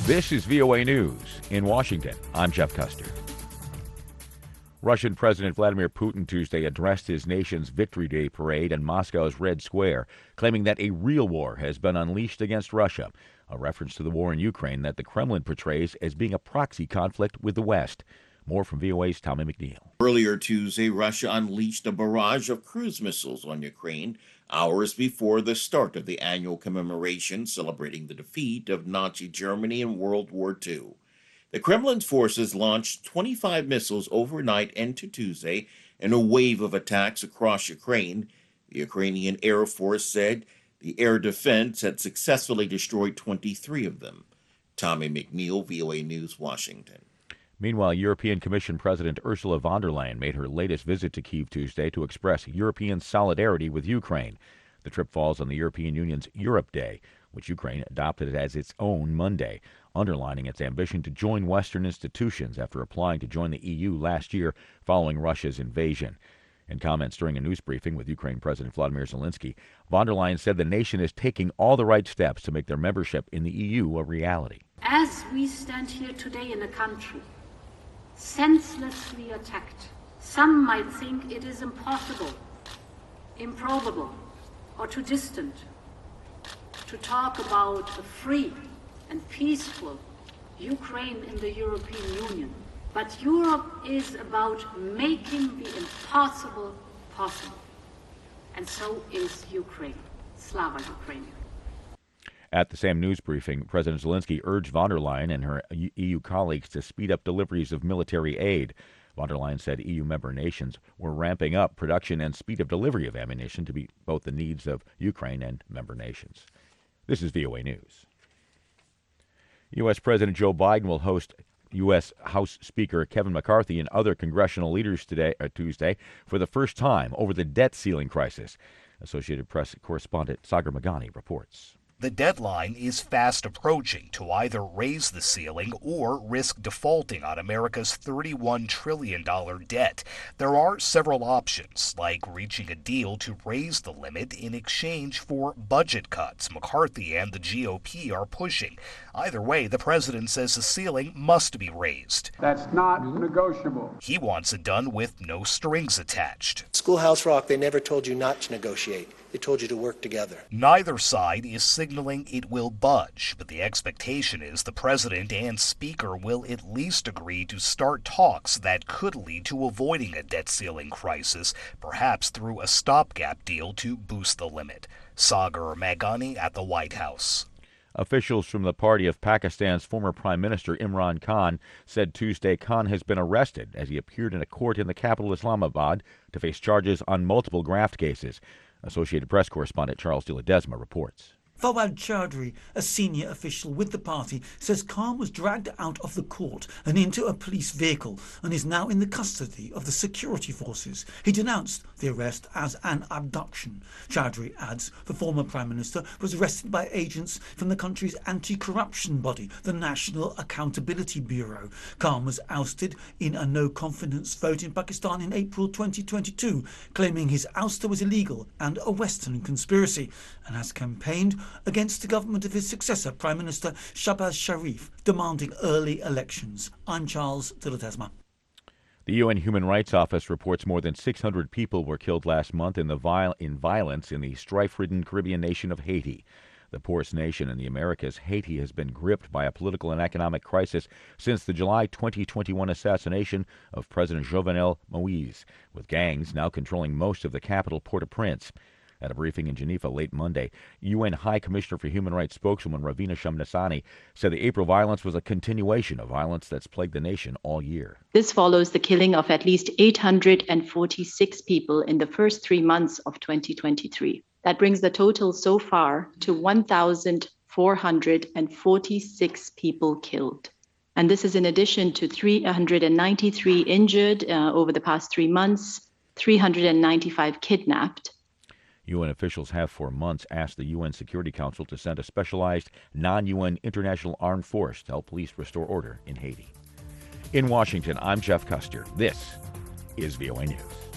This is VOA News. In Washington, I'm Jeff Custer. Russian President Vladimir Putin Tuesday addressed his nation's Victory Day parade in Moscow's Red Square, claiming that a real war has been unleashed against Russia, a reference to the war in Ukraine that the Kremlin portrays as being a proxy conflict with the West. More from VOA's Tommy McNeil. Earlier Tuesday, Russia unleashed a barrage of cruise missiles on Ukraine, hours before the start of the annual commemoration celebrating the defeat of Nazi Germany in World War II. The Kremlin's forces launched 25 missiles overnight into Tuesday in a wave of attacks across Ukraine. The Ukrainian Air Force said the air defense had successfully destroyed 23 of them. Tommy McNeil, VOA News, Washington. Meanwhile, European Commission President Ursula von der Leyen made her latest visit to Kyiv Tuesday to express European solidarity with Ukraine. The trip falls on the European Union's Europe Day, which Ukraine adopted as its own Monday, underlining its ambition to join Western institutions after applying to join the EU last year following Russia's invasion. In comments during a news briefing with Ukraine President Vladimir Zelensky, von der Leyen said the nation is taking all the right steps to make their membership in the EU a reality. As we stand here today in a country senselessly attacked, some might think it is impossible, improbable, or too distant to talk about a free and peaceful Ukraine in the European Union. But Europe is about making the impossible possible. And so is Ukraine. Slava Ukraine. At the same news briefing, President Zelensky urged von der Leyen and her EU colleagues to speed up deliveries of military aid. Von der Leyen said EU member nations were ramping up production and speed of delivery of ammunition to meet both the needs of Ukraine and member nations. This is VOA News. U.S. President Joe Biden will host U.S. House Speaker Kevin McCarthy and other congressional leaders Tuesday for the first time over the debt ceiling crisis. Associated Press correspondent Sagar Meghani reports. The deadline is fast approaching to either raise the ceiling or risk defaulting on America's $31 trillion debt. There are several options, like reaching a deal to raise the limit in exchange for budget cuts McCarthy and the GOP are pushing. Either way, the president says the ceiling must be raised. That's not negotiable. He wants it done with no strings attached. Schoolhouse Rock, they never told you not to negotiate. They told you to work together. Neither side is signaling it will budge, but the expectation is the president and speaker will at least agree to start talks that could lead to avoiding a debt ceiling crisis, perhaps through a stopgap deal to boost the limit. Sagar Meghani at the White House. Officials from the party of Pakistan's former Prime Minister Imran Khan said Tuesday Khan has been arrested as he appeared in a court in the capital Islamabad to face charges on multiple graft cases. Associated Press correspondent Charles de Ledesma reports. Fawad Chaudhry, a senior official with the party, says Khan was dragged out of the court and into a police vehicle and is now in the custody of the security forces. He denounced the arrest as an abduction. Chaudhry adds the former Prime Minister was arrested by agents from the country's anti-corruption body, the National Accountability Bureau. Khan was ousted in a no-confidence vote in Pakistan in April 2022, claiming his ouster was illegal and a Western conspiracy, and has campaigned against the government of his successor, Prime Minister Shahbaz Sharif, demanding early elections. I'm Charles de Ledesma. The UN Human Rights Office reports more than 600 people were killed last month in violence in the strife-ridden Caribbean nation of Haiti. The poorest nation in the Americas, Haiti has been gripped by a political and economic crisis since the July 2021 assassination of President Jovenel Moise, with gangs now controlling most of the capital, Port-au-Prince. At a briefing in Geneva late Monday, UN High Commissioner for Human Rights spokeswoman Ravina Shamdasani said the April violence was a continuation of violence that's plagued the nation all year. This follows the killing of at least 846 people in the first 3 months of 2023. That brings the total so far to 1,446 people killed. And this is in addition to 393 injured over the past 3 months, 395 kidnapped. UN officials have for months asked the UN Security Council to send a specialized non-UN international armed force to help police restore order in Haiti. In Washington, I'm Jeff Custer. This is VOA News.